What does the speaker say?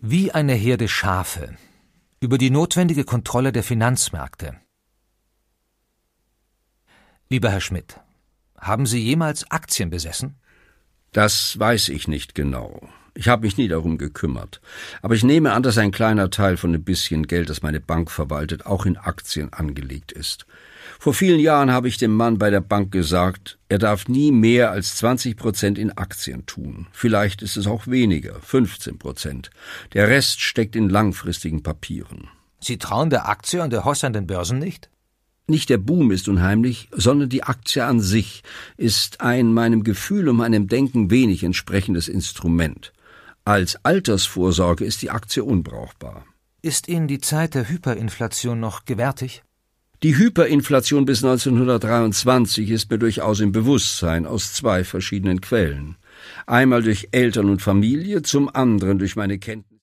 Wie eine Herde Schafe. Über die notwendige Kontrolle der Finanzmärkte. Lieber Herr Schmidt, haben Sie jemals Aktien besessen? Das weiß ich nicht genau. Ich habe mich nie darum gekümmert. Aber ich nehme an, dass ein kleiner Teil von dem bisschen Geld, das meine Bank verwaltet, auch in Aktien angelegt ist. Vor vielen Jahren habe ich dem Mann bei der Bank gesagt, er darf nie mehr als 20% in Aktien tun. Vielleicht ist es auch weniger, 15%. Der Rest steckt in langfristigen Papieren. Sie trauen der Aktie und der Hoss an den Börsen nicht? Nicht der Boom ist unheimlich, sondern die Aktie an sich ist ein meinem Gefühl und meinem Denken wenig entsprechendes Instrument. Als Altersvorsorge ist die Aktie unbrauchbar. Ist Ihnen die Zeit der Hyperinflation noch gewärtig? Die Hyperinflation bis 1923 ist mir durchaus im Bewusstsein aus zwei verschiedenen Quellen. Einmal durch Eltern und Familie, zum anderen durch meine Kenntnis